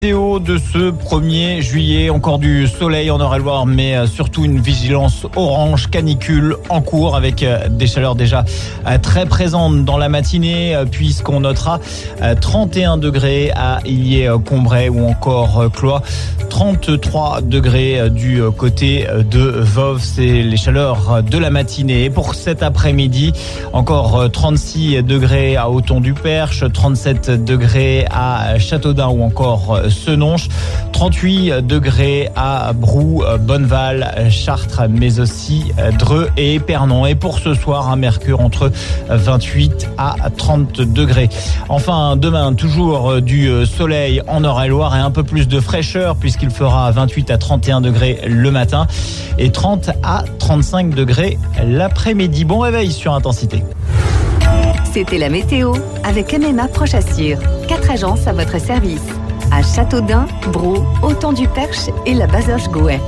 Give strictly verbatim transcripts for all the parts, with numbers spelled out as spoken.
Météo de ce premier juillet, encore du soleil en Eure-et-Loire, mais surtout une vigilance orange canicule en cours avec des chaleurs déjà très présentes dans la matinée, puisqu'on notera trente et un degrés à Illiers-Combray ou encore Cloyes, trente-trois degrés du côté de Voves. C'est les chaleurs de la matinée. Et pour cet après-midi, encore trente-six degrés à Othon-du-Perche, trente-sept degrés à Châteaudun ou encore Senonches, trente-huit degrés à Brou, Bonneval, Chartres, mais aussi Dreux et Épernon. Et pour ce soir, un mercure entre vingt-huit à trente degrés. Enfin, demain, toujours du soleil en Eure-et-Loire et un peu plus de fraîcheur puisqu'il fera vingt-huit à trente et un degrés le matin et trente à trente-cinq degrés l'après-midi. Bon réveil sur Intensité. C'était la météo avec M M A Prochassure. Quatre agences à votre service. À Châteaudun, Brou, Othon-du-Perche et la Bazoche-Gouet.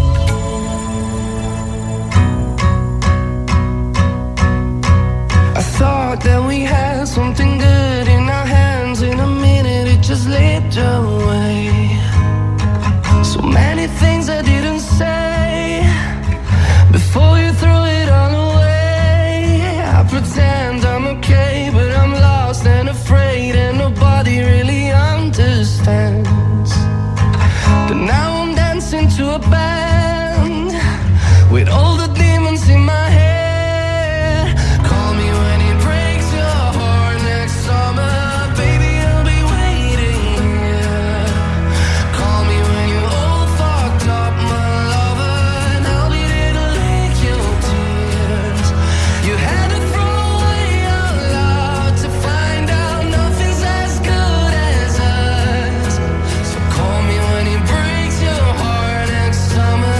I thought that we had something good in our hands. In a minute it just slipped away. So many things I didn't say before you threw it all away. I pretend I'm okay, but I'm lost and afraid, and nobody really understands. But now I'm dancing to a band with all the demons in my head. Call me when it breaks your heart next summer, baby, I'll be waiting, yeah. Call me when you're all fucked up, my lover, and I'll be there to lick your tears. You had to throw away your love to find out nothing's as good as us. So call me when it breaks your heart next summer.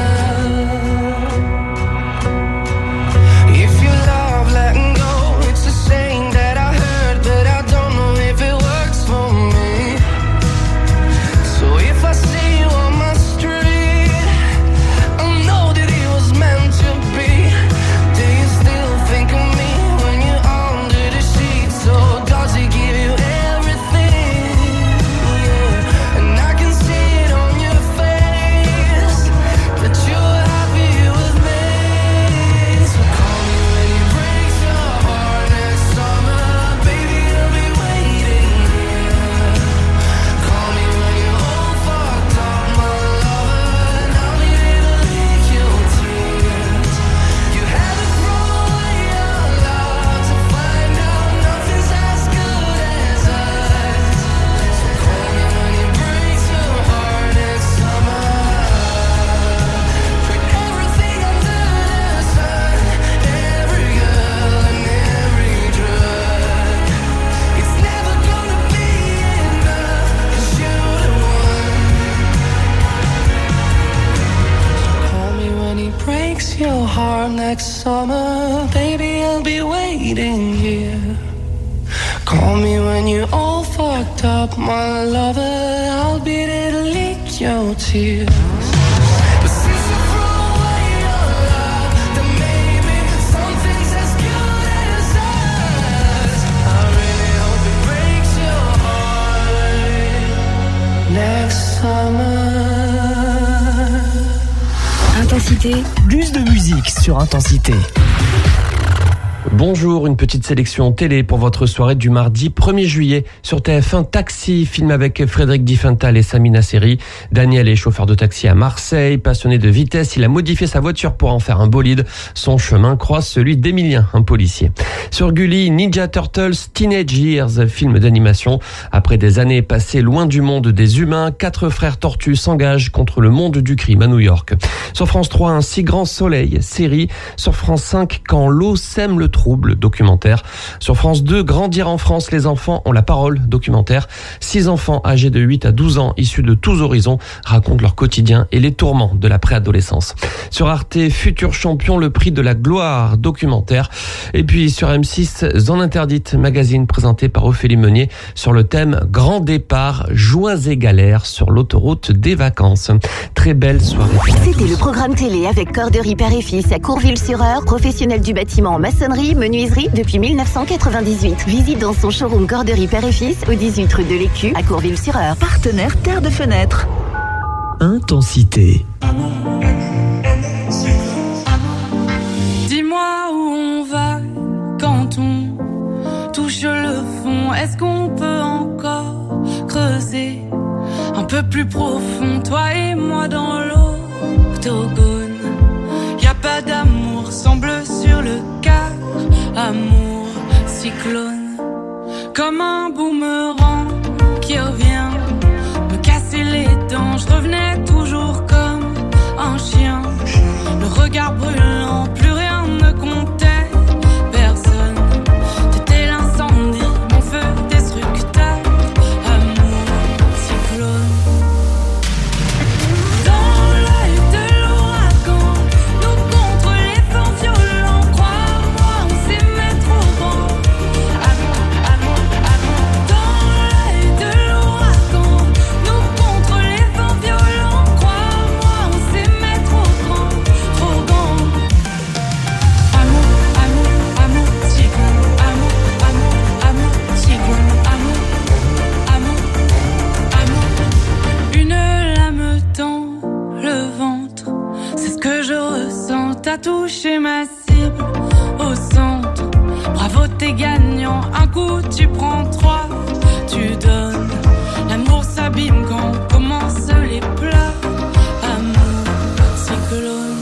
If you love letting go, it's a saying that I heard, but I don't know if it works for me. So if I see you on my street, I know that it was meant to be. Do you still think of me when you're under the sheets? Or does he give you everything? Yeah. And I can see it on your face that you're happy with me. So call me when it breaks your heart next summer, baby, I'll be waiting, yeah. Call me when you're all fucked up, my lover, and I'll be there to lick your tears. You had to throw away your love to find out nothing's as good as us. So call me when it breaks your heart next summer. For everything under the sun, every girl and every drug, it's never gonna be enough, 'cause you're the one. Call me when he breaks your heart next summer, baby, I'll be waiting here. Call me when you're all fucked up, my lover, I'll be there to lick your tears. But since you threw away your love, then maybe something's as good as us. I really hope it breaks your heart next summer. Intensité. Plus de musique sur Intensité. Bonjour, une petite sélection télé pour votre soirée du mardi premier juillet. Sur T F un, Taxi, film avec Frédéric Diffenthal et Samina Seri. Daniel est chauffeur de taxi à Marseille, passionné de vitesse. Il a modifié sa voiture pour en faire un bolide. Son chemin croise celui d'Emilien, un policier. Sur Gulli, Ninja Turtles Teenage Years, film d'animation. Après des années passées loin du monde des humains, quatre frères tortues s'engagent contre le monde du crime à New York. Sur France trois, Un si grand soleil, série. Sur France cinq, Quand l'eau sème le trouble, documentaire. Sur France deux, Grandir en France, les enfants ont la parole, documentaire. Six enfants âgés de huit à douze ans, issus de tous horizons, racontent leur quotidien et les tourments de la préadolescence. Sur Arte, Futur champion, le prix de la gloire, documentaire. Et puis sur M six, Zone interdite, magazine présenté par Ophélie Meunier sur le thème Grand départ, joies et galères sur l'autoroute des vacances. Très belle soirée. C'était le programme télé avec Corderie Père et Fils à Courville-sur-Eure, professionnel du bâtiment en maçonnerie Corderie Menuiserie depuis mille neuf cent quatre-vingt-dix-huit. Visite dans son showroom Corderie Père et Fils au dix-huit rue de l'Écu à Courville-sur-Eure. Partenaire Terre de Fenêtre. Intensité. Dis-moi où on va quand on touche le fond. Est-ce qu'on peut encore creuser un peu plus profond, toi et moi dans l'octogone? Y a pas d'amour, semble sur le quart. Amour, cyclone, comme un boomerang qui revient me casser les dents. Je revenais toujours comme un chien, le regard brûlant, plus rien ne comptait, personne. T'étais l'incendie, mon feu destructeur. Amour, cyclone. Dans l'œil de l'ouragan, nous contre les vents violents. Crois-moi, on s'aimait trop grand. Amour, amour, amour. Dans l'œil de l'ouragan, nous contre les vents violents. Crois-moi, on s'aimait trop grand, trop grand. Amour, amour, amour, cyclone. Amour, amour, amour, cyclone. Amour, amour, amour. Une lame tend le ventre, c'est ce que je ressens. T'as touché ma cible au centre. Bravo, t'es gagnant. Un coup, tu prends trois, tu donnes. L'amour s'abîme quand commencent les plats. Amour, cyclone.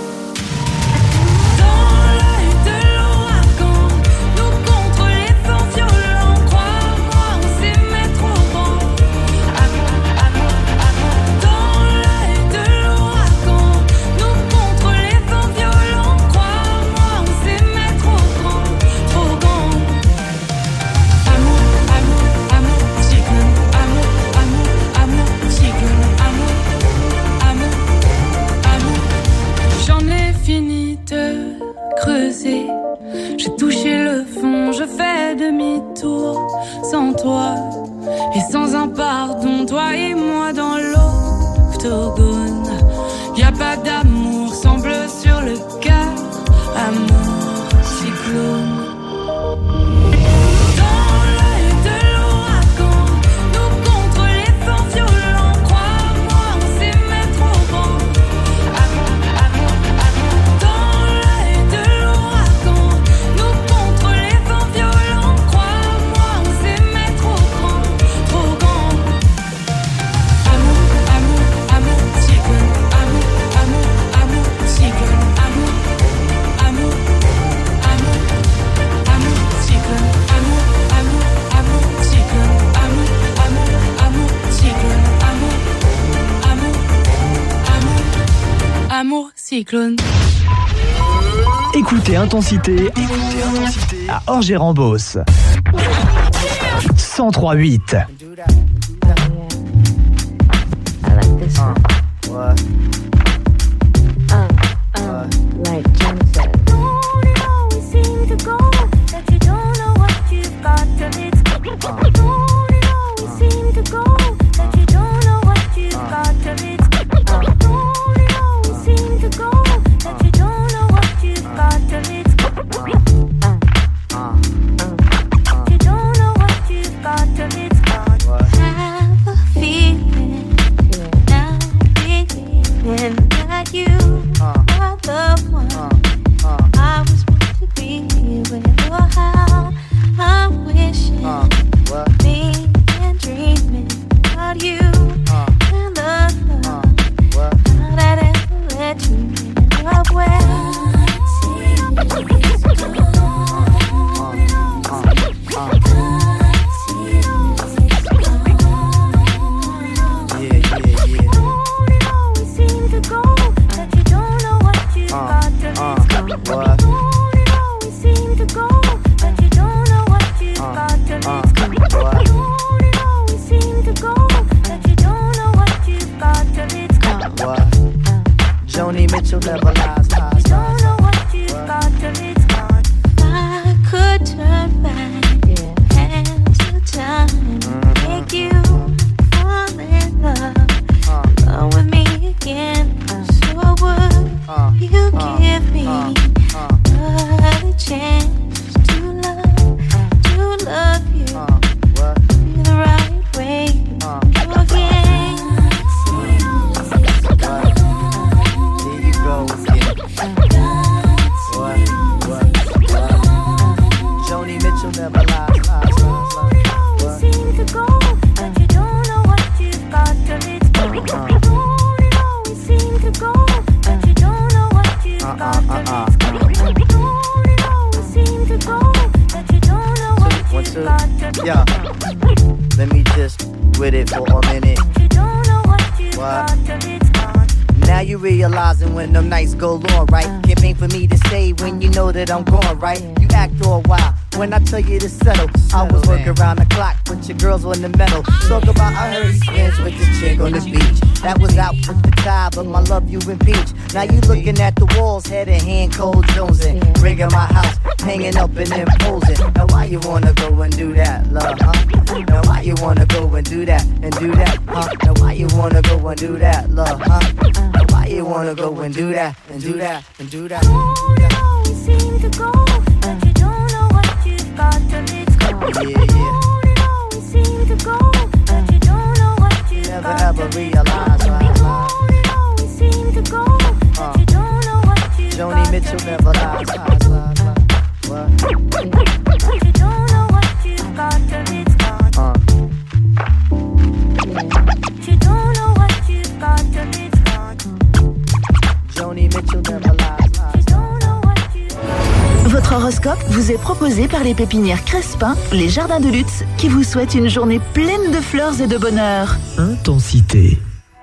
Dans l'œil de l'ouragan, nous contre les vents violents. Crois-moi, on s'aimait trop grand. Amour, amour, amour. Dans l'œil de l'ouragan, nous contre les vents violents. Crois-moi, on s'aimait trop grand, trop grand. Amour, amour, amour, cyclone. Amour, amour, amour, cyclone. Amour, amour, amour. J'en ai fini de creuser. J'ai touché le fond, je fais demi-tour. Sans toi et sans un pardon, toi et moi dans l'octogone. Y a pas d'amour, semble sur le quart. Amour, cyclone. Dans l'œil de l'ouragan, nous contre les vents violents. Crois-moi, on s'aimait trop grand. Amour, amour, amour. Dans l'œil de l'ouragan, nous contre les vents violents. Crois-moi, on s'aimait trop grand, trop grand. Amour, amour, amour, cyclone. Amour, amour, amour, cyclone. Amour, amour, amour, amour, cyclone. Amour, amour, amour, cyclone. Amour, amour, amour, cyclone. Amour, amour, amour, amour, cyclone. Écoutez Intensité, écoutez Intensité à Orgé-Rambos. cent trois virgule huit. I like this one. What? Uh, uh, like Jim said. Don't it always seem to go that you don't know what you've got till it's gone? Don't it always seem to go that you don't know what you've got till it's gone? Don't it always seem to go that you don't know what you've got till it's gone? Uh, uh, you don't know what you've got till it's gone. Have a feeling now, feeling that you are the one I was meant to be with. Oh, how I'm wishing, being and dreaming about you and the love. How that ever let you in love when Yeah, yeah, yeah. don't it always seem to go that you don't know what you've got till it's gone? What? Don't it always seem to go that you don't know what you've got till it's gone? What? Don't it always seem to go that you don't know what you've got till it's gone? What? Joni Mitchell never lies, lies, Don't lies. know what you've got till it's gone. I could turn back and to time, make you fall in love. Come with me again, so would you give me another chance? Now you realizing when them nights go on, right? It ain't for me to say when you know that I'm gone, right? You act all wild when I tell you to settle. I was working around the clock, but your girls on the metal. Talk about I heard he friends with this chick on the beach. That was out with the tie, but my love you impeach. Now you looking at the walls, head and hand, cold jonesing. Rigging my house, hanging up and imposing. Now why you wanna go and do that, love, huh? Now why you wanna go and do that, and do that, huh? Now why you wanna go and do that, love, huh? Now why you wanna go and do that, and do that, and do that? You always seem to go, but you don't know what you've got till it's gone. Yeah, yeah. You always seem to go, but you don't know what you've Never got ever till it's realize gone. why. You always seem to go, but you don't know what you've Joni got Mitchell till never it's lies, gone. lies, lies, lies. What? But you don't know what you've got till it's gone. Uh. You don't know what you've got till it's gone. Joni Mitchell never lies, You lies. don't know what you've Votre horoscope vous est proposé par les pépinières Crespin, les Jardins de Lutz, qui vous souhaitent une journée pleine de fleurs et de bonheur. Intensité.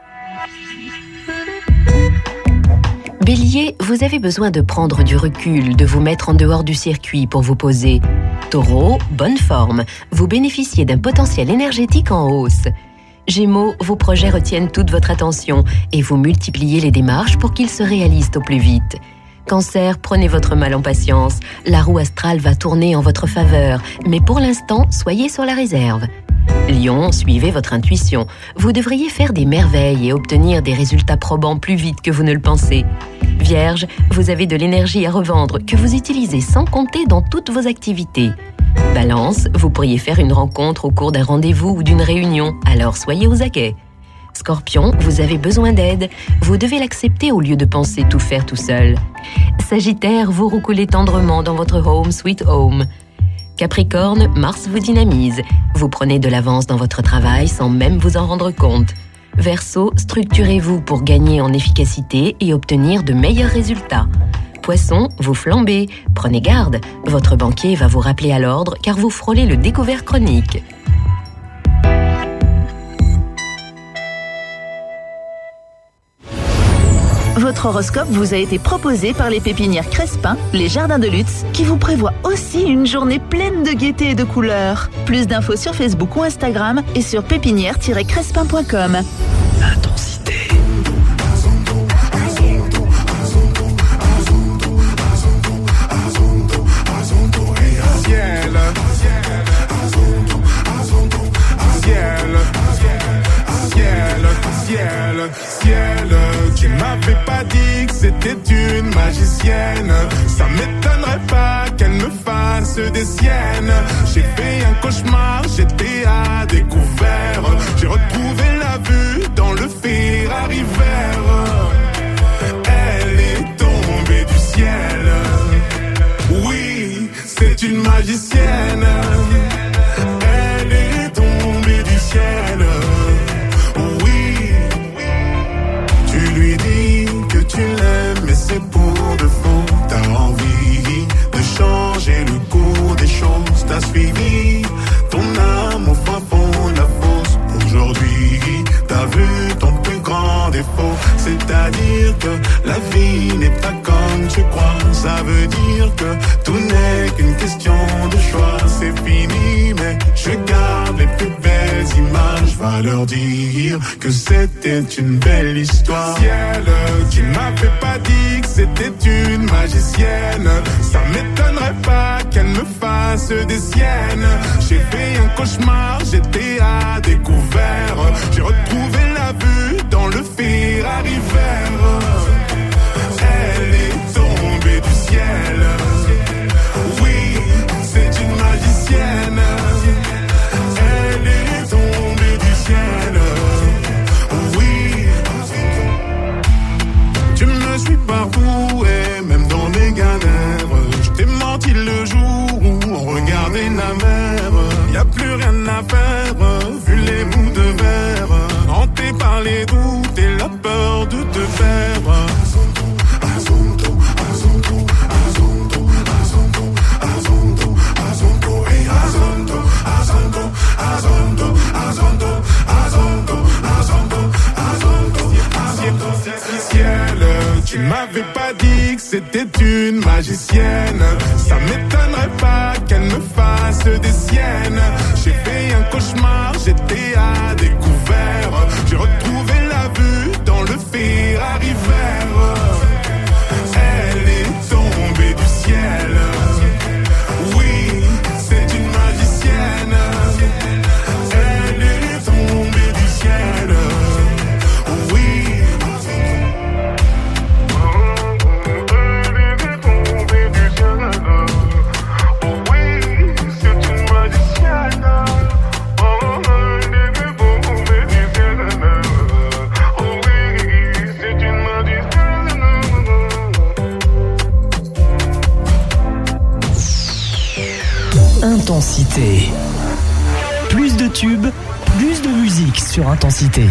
Bélier, vous avez besoin de prendre du recul, de vous mettre en dehors du circuit pour vous poser. Taureau, bonne forme. Vous bénéficiez d'un potentiel énergétique en hausse. Gémeaux, vos projets retiennent toute votre attention et vous multipliez les démarches pour qu'ils se réalisent au plus vite. Cancer, prenez votre mal en patience. La roue astrale va tourner en votre faveur, mais pour l'instant, soyez sur la réserve. Lion, suivez votre intuition. Vous devriez faire des merveilles et obtenir des résultats probants plus vite que vous ne le pensez. Vierge, vous avez de l'énergie à revendre que vous utilisez sans compter dans toutes vos activités. Balance, vous pourriez faire une rencontre au cours d'un rendez-vous ou d'une réunion, alors soyez aux aguets. Scorpion, vous avez besoin d'aide. Vous devez l'accepter au lieu de penser tout faire tout seul. Sagittaire, vous roucoulez tendrement dans votre home sweet home. Capricorne, Mars vous dynamise. Vous prenez de l'avance dans votre travail sans même vous en rendre compte. Verseau, structurez-vous pour gagner en efficacité et obtenir de meilleurs résultats. Poisson, vous flambez. Prenez garde, votre banquier va vous rappeler à l'ordre car vous frôlez le découvert chronique. Votre horoscope vous a été proposé par les pépinières Crespin, les Jardins de Lutz, qui vous prévoient aussi une journée pleine de gaieté et de couleurs. Plus d'infos sur Facebook ou Instagram et sur pépinière tiret crespin point com. Intensité. Ciel, ciel, tu m'avais pas dit que c'était une magicienne. Ça m'étonnerait pas qu'elle me fasse des siennes. J'ai fait un cauchemar, j'étais à découvert. J'ai retrouvé la vue dans le Ferrari vert. Elle est tombée du ciel. Oui, c'est une magicienne. Elle est tombée du ciel. Tu l'aimes mais c'est pour de faux. T'as envie de changer le cours des choses. T'as suivi ton âme au fin fond de la fosse. Aujourd'hui t'as vu ton plus grand défaut. C'est-à-dire que la vie n'est pas comme tu crois. Ça veut dire que tout n'est qu'une question de choix. C'est fini mais je garde les plus belles images. Va leur dire que c'était une belle histoire. Ciel, tu m'avais pas dit que c'était une magicienne. Ça m'étonnerait pas qu'elle me fasse des siennes. J'ai fait un cauchemar, j'étais à découvert. J'ai retrouvé la vue dans le Ferrari vert. Elle est tombée du ciel. Oui, c'est une magicienne. Elle est tombée du ciel. Oui, tu me suis partout et même dans mes galères. Je t'ai menti le jour où on regardait la mer. Y a plus rien à faire, vu les bouts de verre. Hanté par les doutes et la peur de te perdre. Azonto, azonto, azonto, azonto, azonto, azonto, hey, azonto, azonto, azonto, azonto, azonto, azonto, azonto, azonto, azonto, Tu m'avais pas dit que c'était une magicienne. Ça m'étonnerait pas qu'elle me fasse des siennes. J'ai fait un cauchemar, j'étais à découvert. J'ai retrouvé la vue dans le Ferrari vert. Elle est tombée du ciel. Oui, c'est une magicienne. Elle est tombée du ciel. Oui. Intensité. Plus de tubes, plus de musique sur Intensité.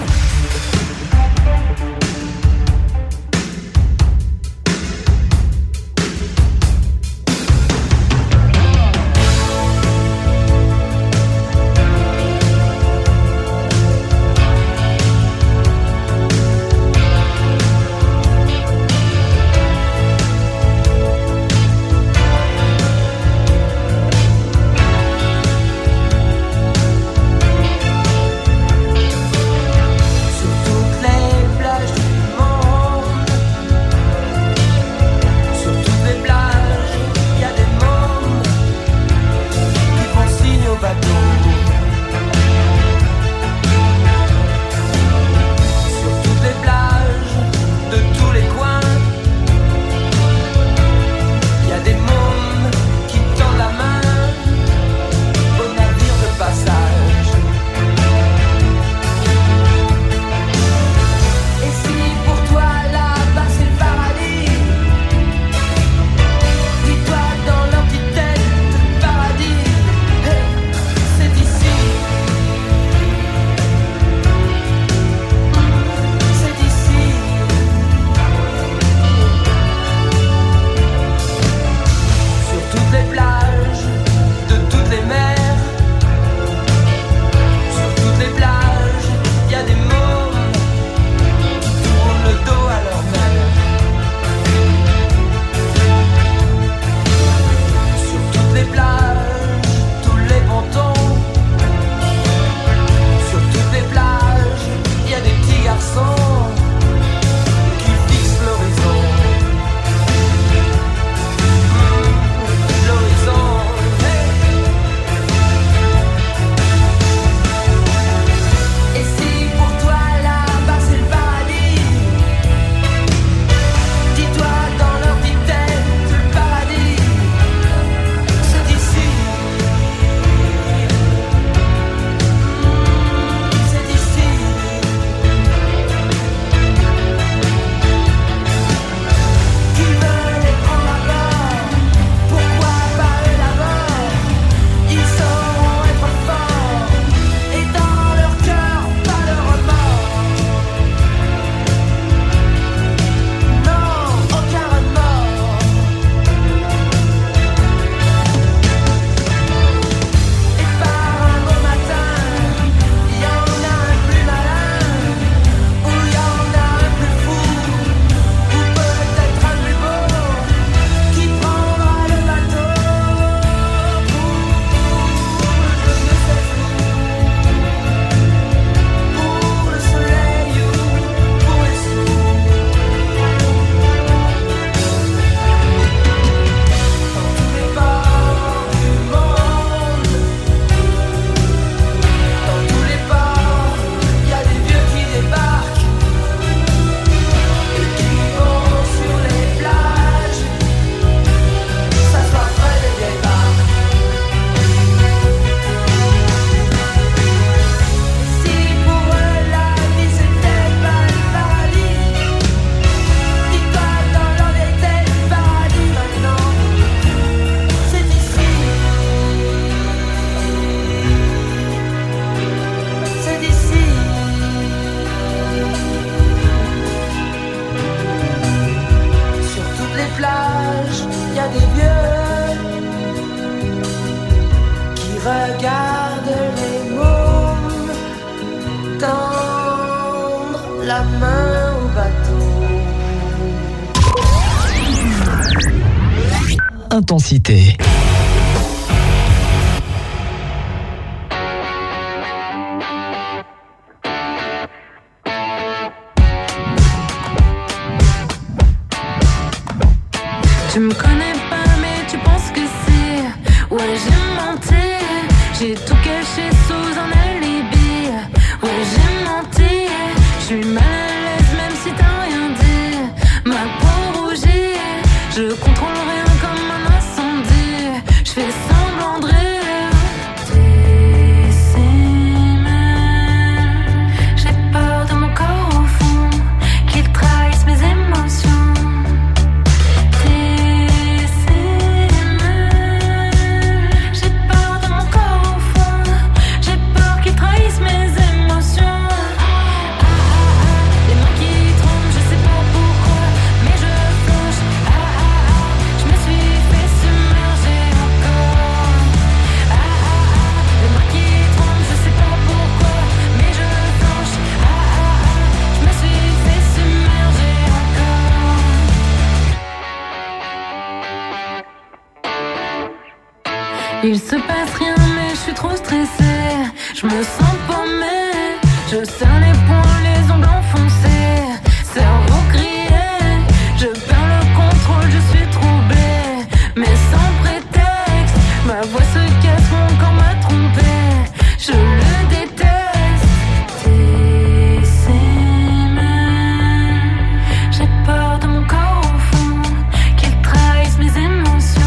regarde les mômes tendre la main au bateau. intensité. Tu me connais pas mais tu penses que c'est. Ouais j'ai menti. J'ai tout caché sous un alibi. Ouais j'ai menti. Je suis mal à l'aise même si t'as rien dit. Ma peau rougit. Je contrôle rien comme un incendie. Je fais semblant de rire. T'es si mal. J'ai peur de mon corps au fond. Qu'il trahisse mes émotions. Il se passe rien mais je suis trop stressée. Je me sens paumée. Je serre les poings, les ongles enfoncés. Cerveau grillé. Je perds le contrôle, je suis troublée. Mais sans prétexte. Ma voix se casse, mon corps m'a trompée. Je le déteste. T'es si mal. J'ai peur de mon corps au fond. Qu'il trahisse mes émotions.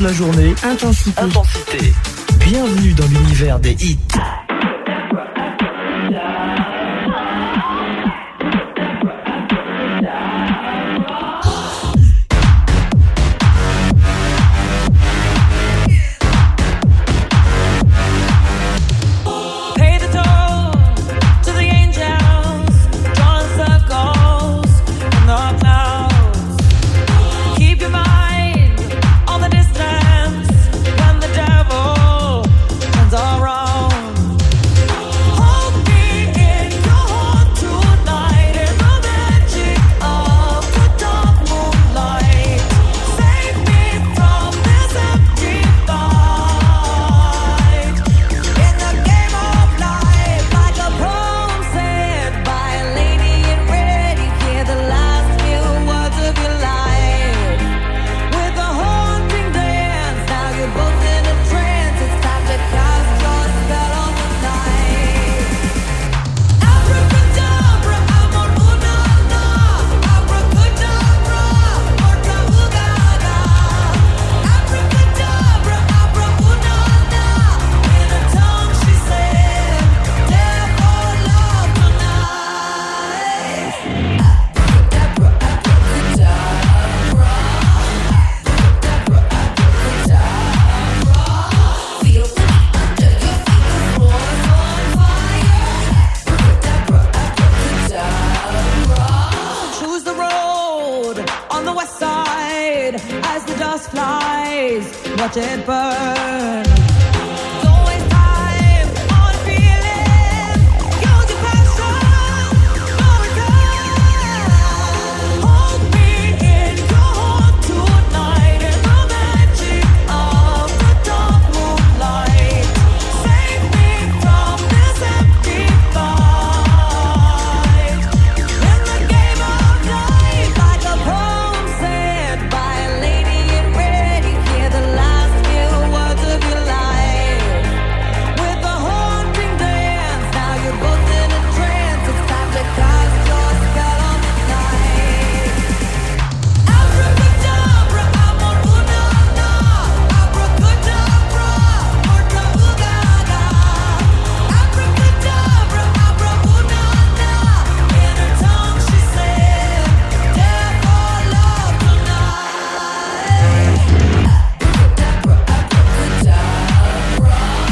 la journée. Intensité. Intensité. Bienvenue dans l'univers des hits. Pay the toll to the angels, drawing circles in the clouds. Keep your mind on the distance when the devil turns around. Hold me in your heart tonight in the magic of the dark moonlight. Save me from this empty fight. In the game of life, like a poem said by a lady in red, you hear the last few words of your life. With a haunting dance, now you're both in a trance. It's time to cast your spell on the night. Abracadabra, amor una na. Abracadabra, orca ugaga. Abracadabra, abra una na. In her tongue she said, "Devil love tonight." Abracadabra, abracadabra. Abracadabra, feel the under your feet, the floor's on fire. Abracadabra, abracadabra. Choose the road on the west side as the dust flies. Watch it burn. Don't waste time on feeling. Use your passion. No return. Hold me in your heart tonight in the magic of the dark moonlight. Save me from this empty fight. In the game of life, like a poem said by a lady in red, you hear the last few words of your life. With a haunting dance, now you're both in a trance. It's time to cast your spell on the night. Abracadabra, amor una na. Abracadabra, orca ugaga. Abracadabra, abra una na. In her tongue she said, "Devil love tonight." Abracadabra, abracadabra.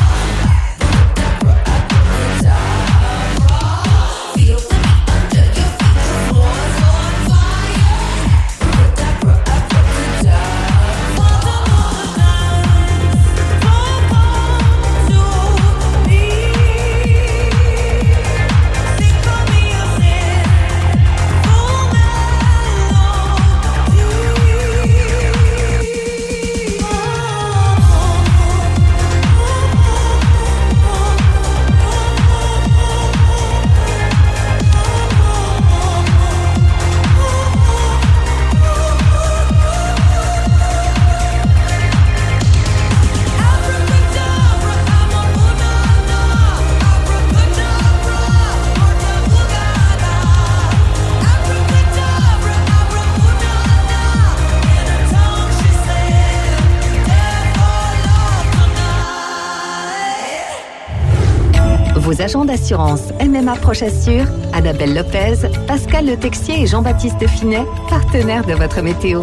Abracadabra, feel the beat under your feet, the floor's on fire. Abracadabra, abracadabra. Father of the dance, come to me. Sing for me your sin, full Abracadabra, amor una na. Abracadabra, orca ugaga. Abracadabra, abra una na. In her tongue she said, "Devil love tonight." Vos agents d'assurance M M A Prochassure, Annabelle Lopez, Pascal Le Texier et Jean-Baptiste Finet, partenaires de votre météo.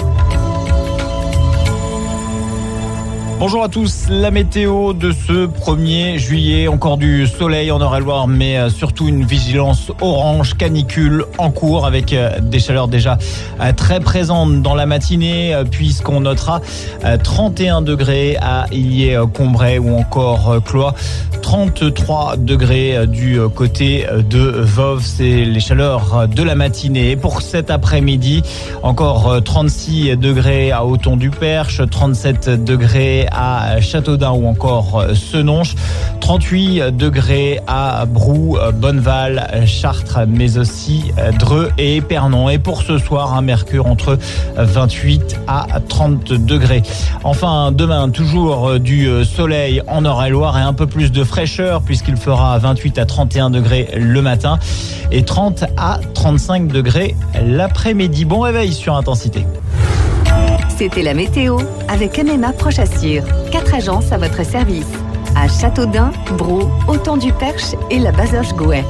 Bonjour à tous, la météo de ce premier juillet, encore du soleil en Eure-et-Loire, mais surtout une vigilance orange, canicule en cours avec des chaleurs déjà très présentes dans la matinée, puisqu'on notera trente et un degrés à Illiers-Combray ou encore Cloix, trente-trois degrés du côté de Voves, c'est les chaleurs de la matinée. Et pour cet après-midi, encore trente-six degrés à Othon-du-Perche, trente-sept degrés à Châteaudun ou encore Senonches, trente-huit degrés à Brou, Bonneval, Chartres, mais aussi Dreux et Épernon. Et pour ce soir, un mercure entre vingt-huit à trente degrés. Enfin, demain, toujours du soleil en Eure-et-Loire et un peu plus de fraîcheur puisqu'il fera vingt-huit à trente et un degrés le matin et trente à trente-cinq degrés l'après-midi. Bon réveil sur Intensité. C'était la météo avec M M A Proche Assure. Quatre agences à votre service. À Châteaudun, Braux, Autant-du-Perche et la Bazoche-Gouet.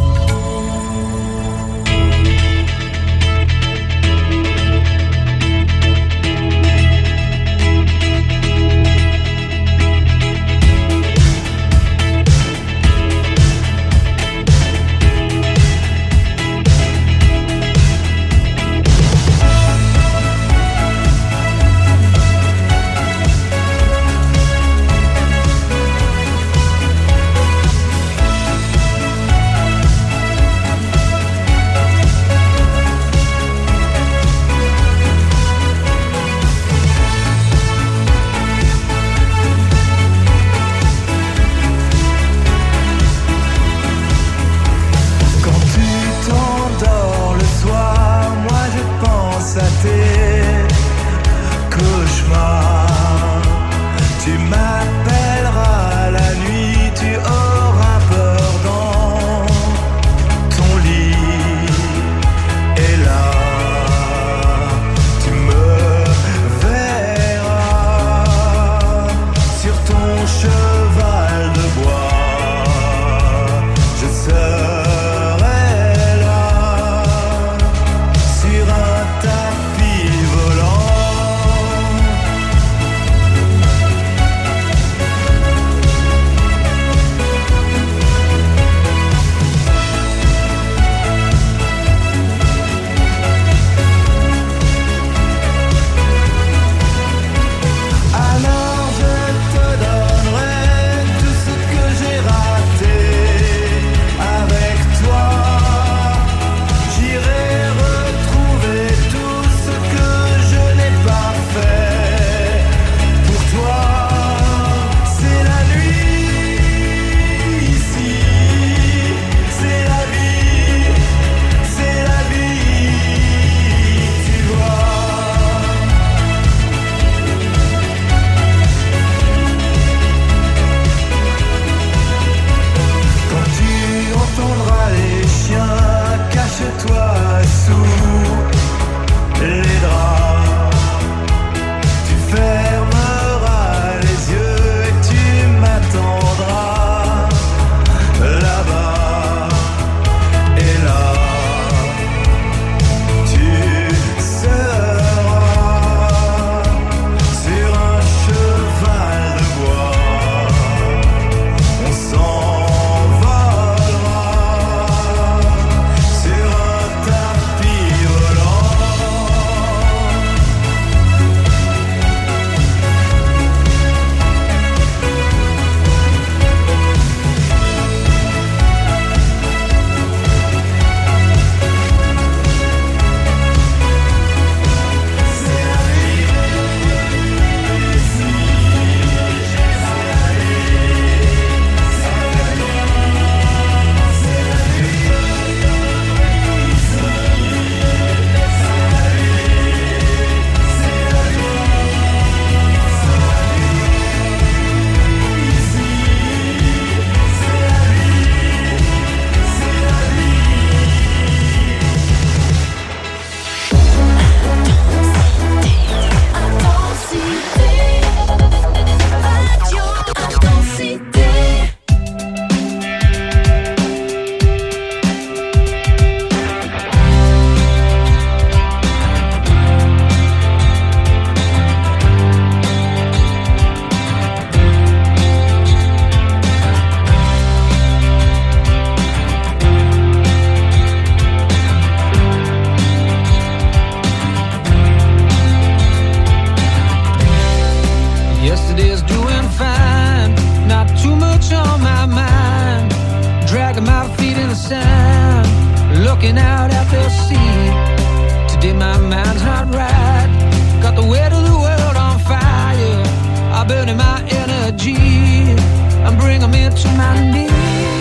looking out at the sea. Today my mind's not right. Got the weight of the world on fire. I'm burning my energy. I'm bringing me to my knees.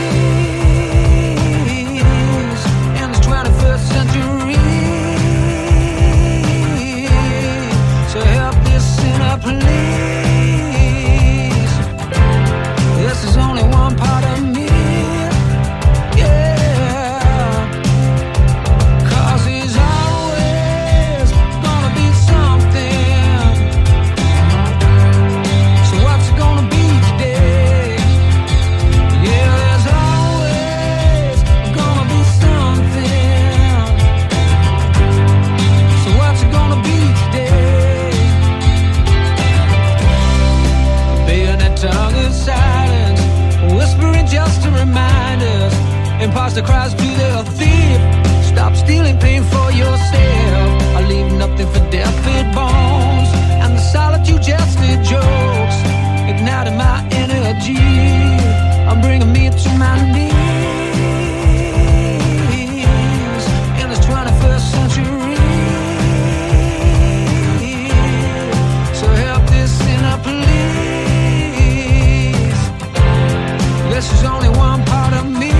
In this twenty-first century. So help this sinner please. This is only one part of me. Cause he's always gonna be something imposter cries to the thief, stop stealing pain for yourself. I leave nothing for deaf-eared bones, and the solitude just the jokes, igniting my energy, I'm bringing me to my knees in this twenty-first century. So help this sinner please, this is only one part of me.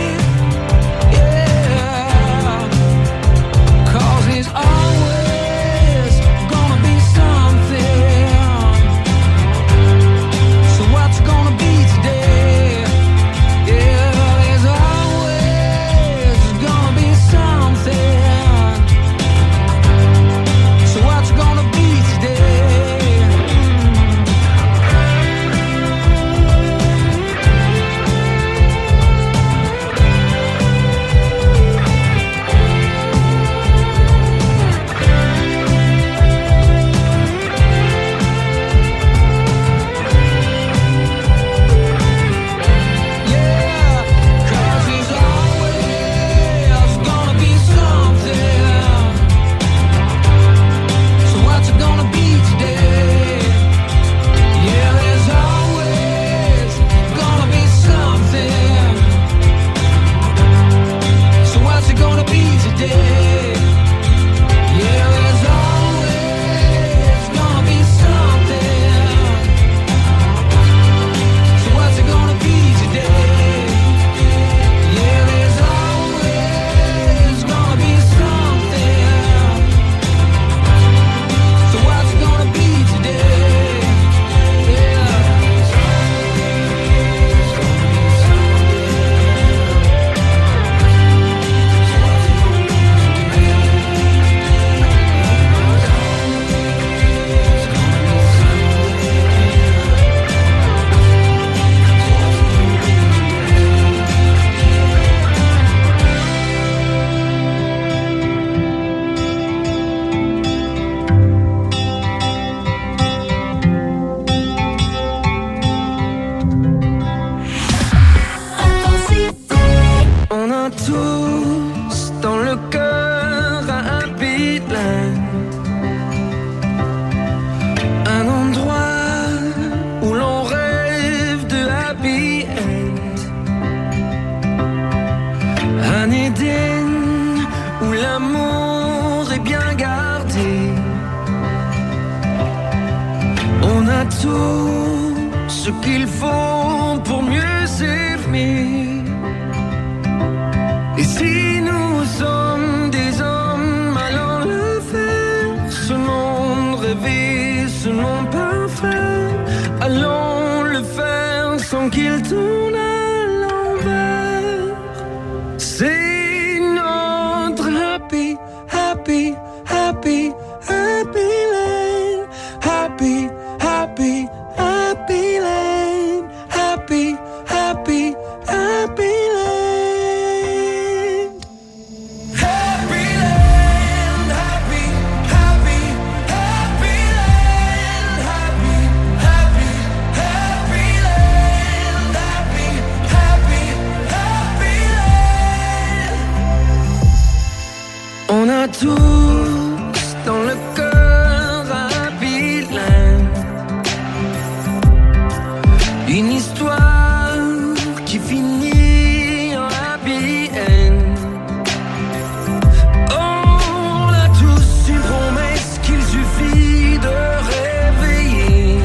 Ce qu'il faut pour mieux s'aimer. Et si nous sommes des hommes, allons le faire. Ce monde rêvé, ce monde parfait, allons le faire sans qu'il tourne à l'envers. C'est notre happy, happy, happy, happy land. Happy, happy, happy land. Happy, happy, happy land. Happy land, happy, happy, happy land. Happy, happy, happy land. Happy, happy, happy land. On a tous dans le cœur un happy land. Une histoire qui finit en happy end. On a tous une promesse qu'il suffit de réveiller.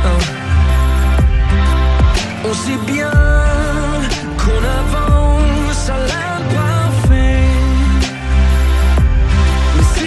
On sait bien qu'on avance à l'imparfait, mais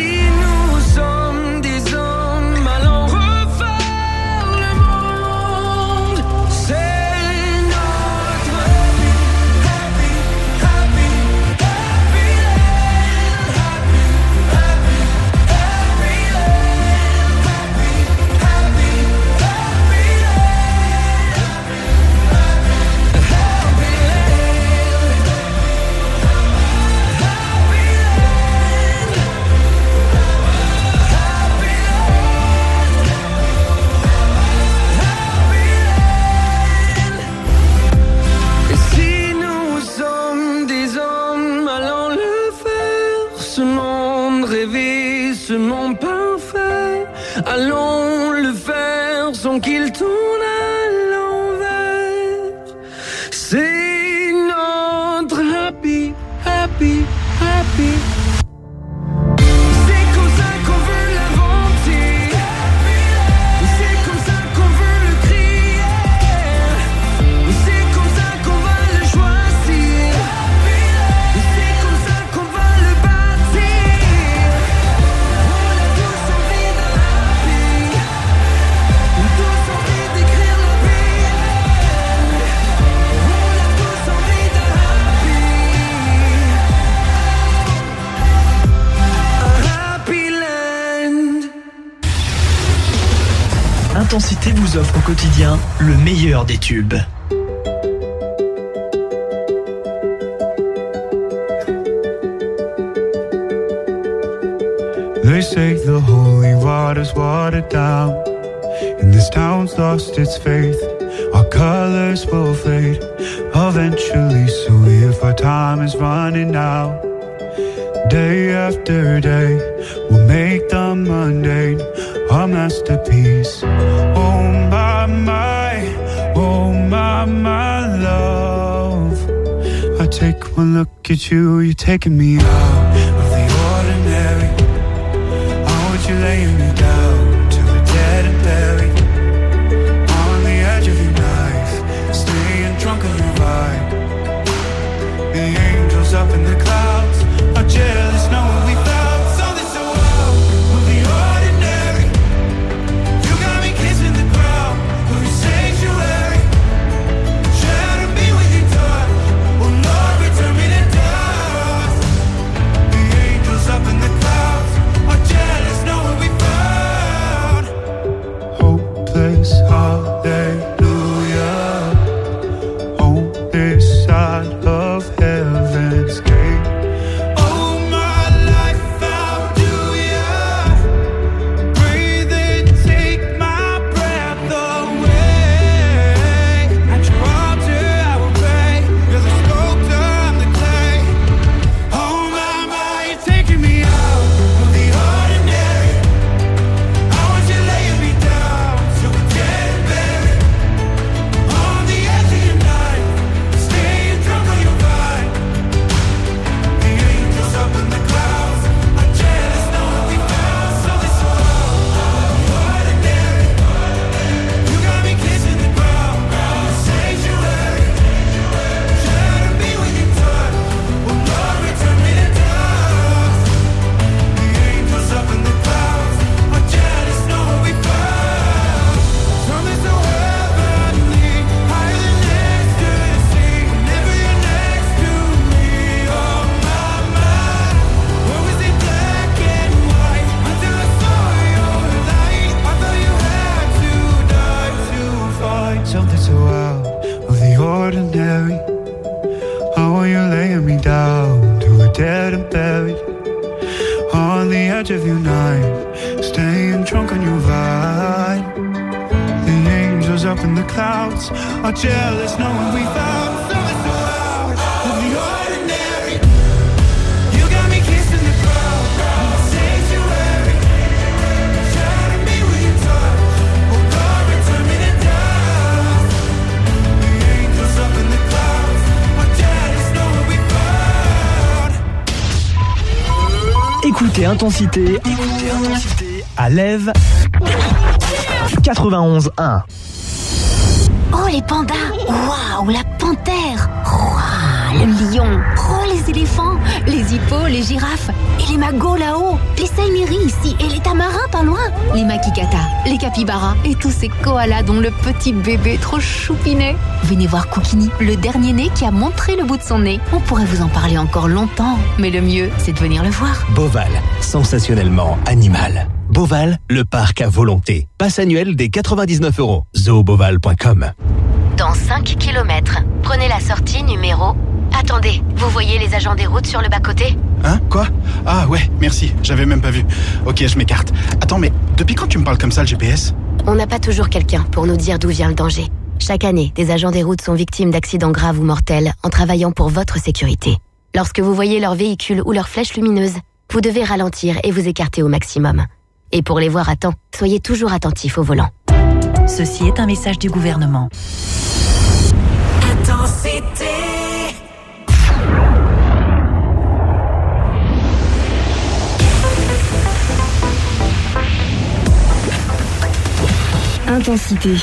doucement parfait. Allons le faire sans qu'il tourne à l'envers. C'est notre happy, happy, happy. C'est comme ça qu'on veut l'inventer. C'est comme ça qu'on veut le crier. C'est comme ça qu'on va le choisir. C'est comme ça qu'on va le bâtir. On a tous envie de happy. Tous envie d'écrire la vie. On a tous envie de happy. Un happy land. Intensité vous offre au quotidien le meilleur des tubes. They say the holy water's watered down, and this town's lost its faith. Our colors will fade eventually, so if our time is running out, day after day, we'll make the mundane our masterpiece. Oh my, my, oh my, my love. I take one look at you, you're taking me out of the ordinary. I want you laying me down till we're dead and buried. On the edge of your knife, staying drunk on your ride. The angels up in the clouds are jealous knowing we found something so wild of the ordinary. You got me kissing the ground of your sanctuary. Shadow me with your touch, oh Lord, return me to dust. The angels up in the clouds are jealous knowing we found hopeless hallelujah on this side of heaven's gate. Oh, my life found you, breathe and take my breath away. At your altar I will pray. You're the sculptor, I'm the clay. Oh my, my, you're taking me out of the ordinary. I want you laying me down till we're dead and buried. On the edge of your knife, staying drunk on your vine. The angels up in the clouds are jealous knowing we found something so ordinary. You got me kissing the ground, the sanctuary. Shadow me with your touch, oh Lord, return me to dust. The angels up in the clouds are jealous knowing we found something so heavenly, higher than ecstasy. Whenever you're next to me, oh my, my. What was it black and white until I saw your light? I thought you had to die to find something so out of the ordinary. How are you laying me down till we're dead and buried? On the edge of your knife, staying drunk on your vine. The angels up in the clouds are jealous knowing we found something so out of the ordinary. You got me kissing the ground, the sanctuary. Shadow me with your touch, oh God, return me to dust. The angels up in the clouds are jealous knowing we found. Écoutez Intensité, écoutez Intensité à Lève quatre-vingt-onze un. Oh, les pandas! Waouh, la panthère! Waouh, le lion! Oh, les éléphants! Les hippos, les girafes! Et les magos là-haut! Les saïmiris ici! Et les tamarins pas loin! Les makikatas, les capybaras et tous ces koalas dont le petit bébé trop choupinet! Venez voir Koukini, le dernier né qui a montré le bout de son nez. On pourrait vous en parler encore longtemps, mais le mieux, c'est de venir le voir. Beauval, sensationnellement animal. Beauval, le parc à volonté. Passe annuel des quatre-vingt-dix-neuf euros. zoo beauval point com. Dans cinq kilomètres, prenez la sortie numéro... Attendez, vous voyez les agents des routes sur le bas-côté? Hein? Quoi? Ah ouais, merci, j'avais même pas vu. Ok, je m'écarte. Attends, mais depuis quand tu me parles comme ça, le G P S? On n'a pas toujours quelqu'un pour nous dire d'où vient le danger. Chaque année, des agents des routes sont victimes d'accidents graves ou mortels en travaillant pour votre sécurité. Lorsque vous voyez leur véhicule ou leur flèche lumineuse, vous devez ralentir et vous écarter au maximum. Et pour les voir à temps, soyez toujours attentifs au volant. Ceci est un message du gouvernement. Intensité. Intensité.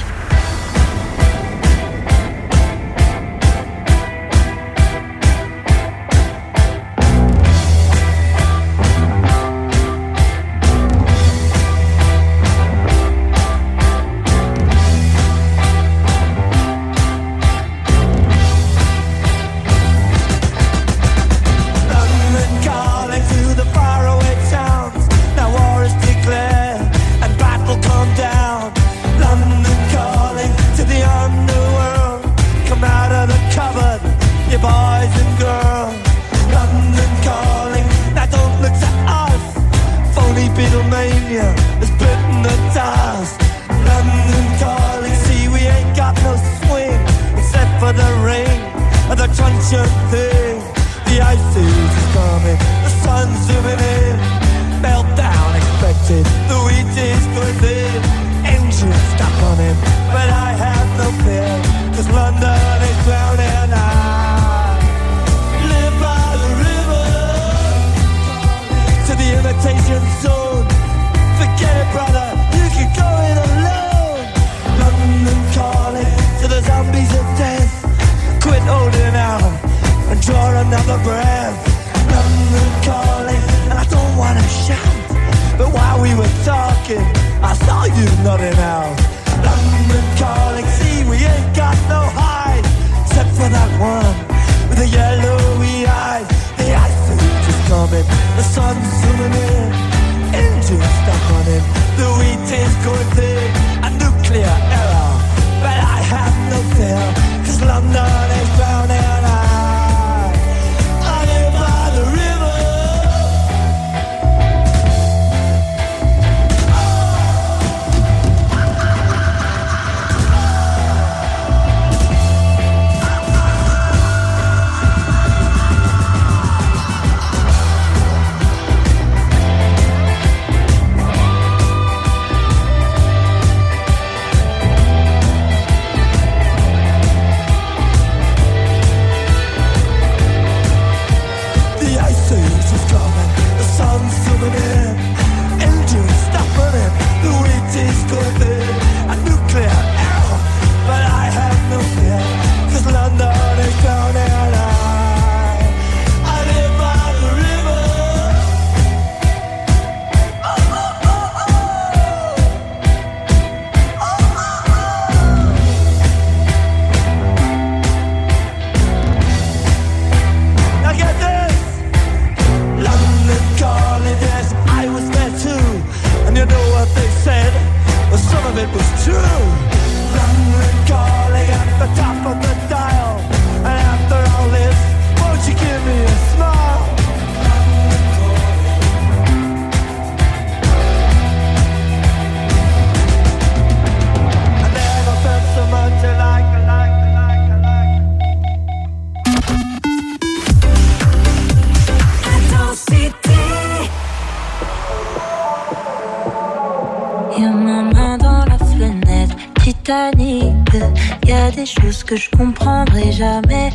Des choses que je comprendrai jamais,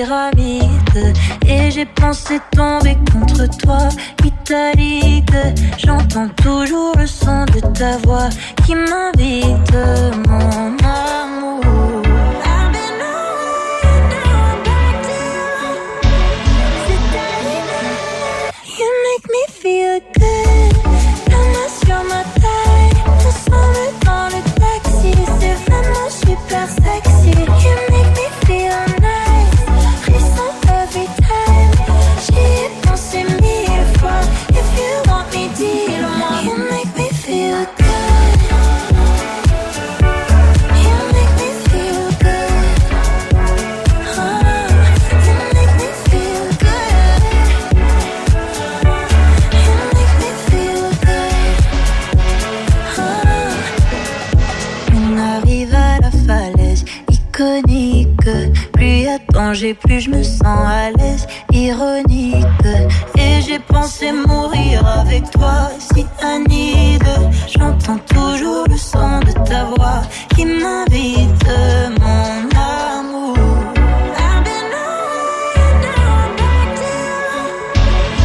pyramide. Et j'ai pensé tomber contre toi, italique. J'entends toujours le son de ta voix qui m'invite, mon amour. I've been away, now I'm back to you. C'est terminé. You make me feel good. La main sur ma taille, ensemble dans le taxi. C'est vraiment super sexy. You make me feel nice. Frisson every time. J'y ai pensé mille fois. If you want me, dis-le-moi. You make me feel good. You make me feel good. Oh, you make me feel good. You make me feel good. Oh. On arrive à la falaise iconique. Plus y a danger, plus je me sens à l'aise. Ironique. Et j'ai pensé mourir avec toi. Si Annie, j'entends toujours le son de ta voix qui m'invite, mon amour. I've been on down back to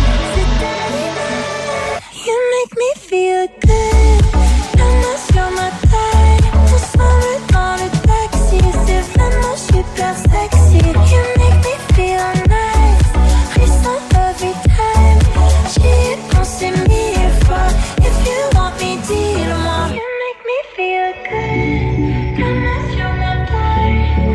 you make me feel good. La main sur ma taille, ensemble dans le taxi, c'est vraiment super sexy. You make me feel nice, frisson every time. J'y ai pensé mille fois. If you want me, dis-le-moi. You make me feel good. La main sur ma taille,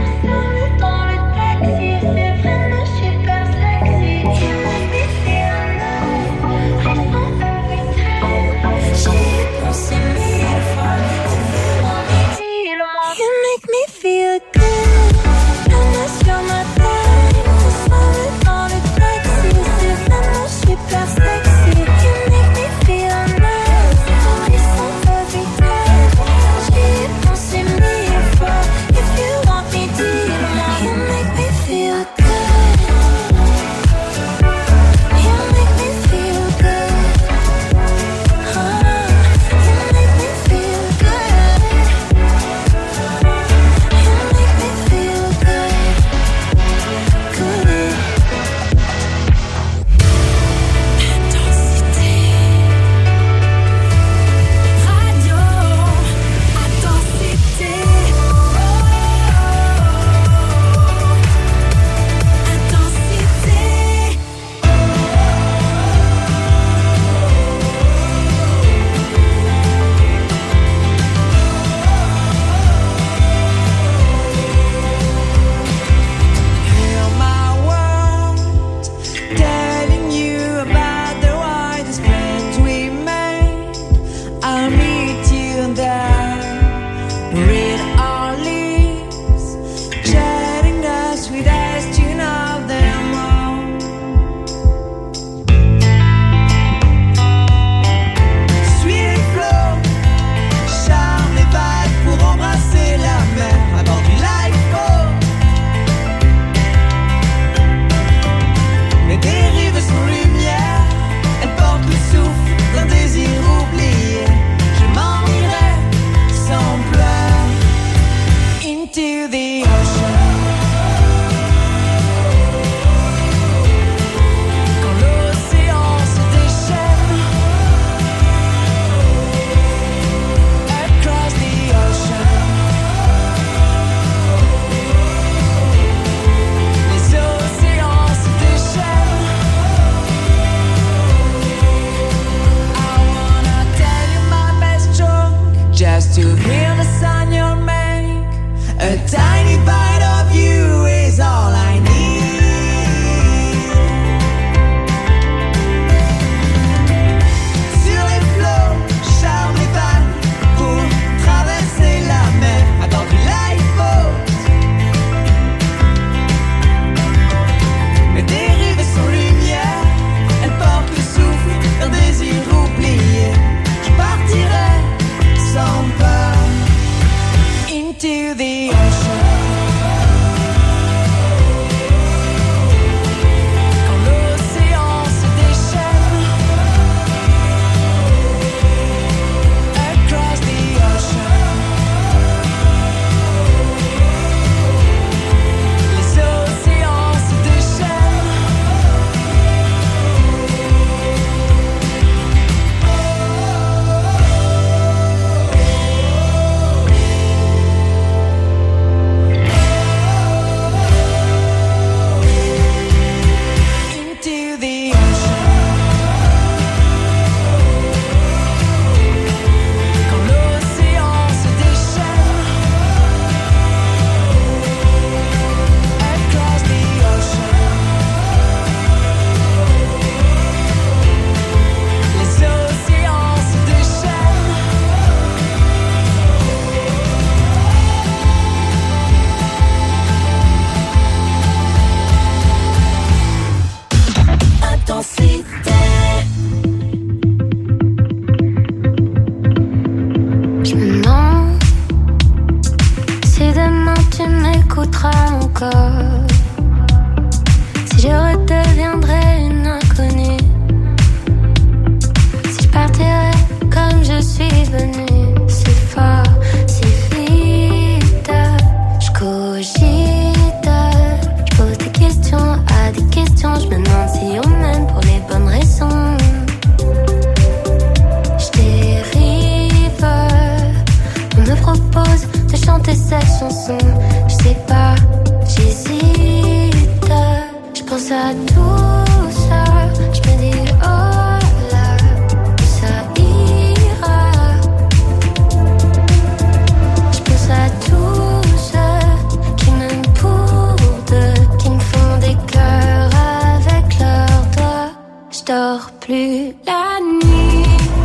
dors plus la nuit.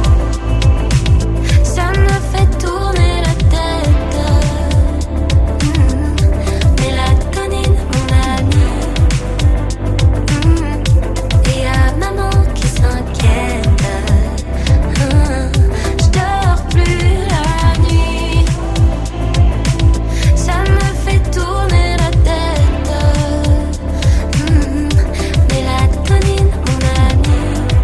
Ça me fait tourner la tête. Mmh. Mélatonine, mon ami. Mmh. Et y'a maman qui s'inquiète. Mmh. Je dors plus la nuit. Ça me fait tourner la tête. Mmh. Mélatonine, mon ami.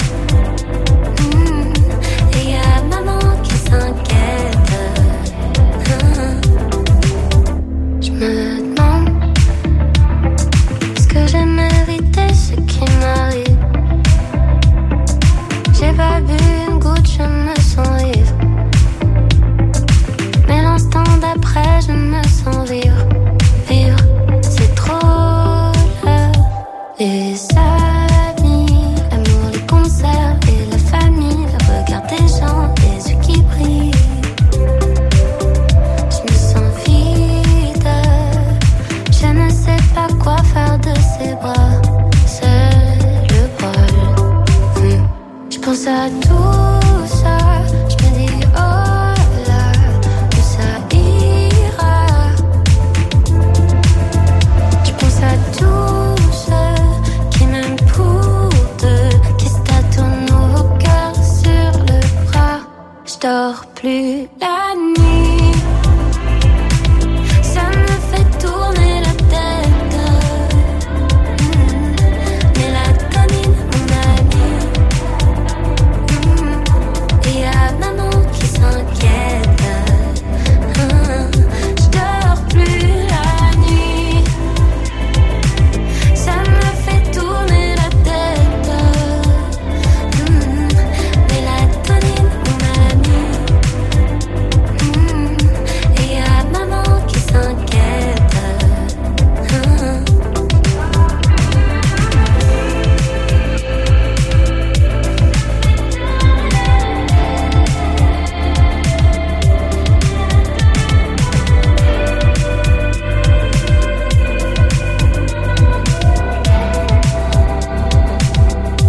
Mmh. Et y'a maman qui s'inquiète. Mmh. Je me demande, est-ce que j'ai mérité ce qui m'arrive? J'ai pas bu une goutte, je me sens ivre. Mais l'instant d'après, je me sens vivre. Vivre, c'est trop là. Les amis, l'amour, les concerts et la famille, le regard des gens, les yeux qui brillent. Je me sens vide. Je ne sais pas quoi faire de ces bras. C'est le bol. Hmm. Je pense à tout ça. Je me dis oh là, que ça ira. Je pense à tous ceux qui m'aiment pour deux, qui se tatouent nos cœurs sur le bras. Je dors plus la nuit.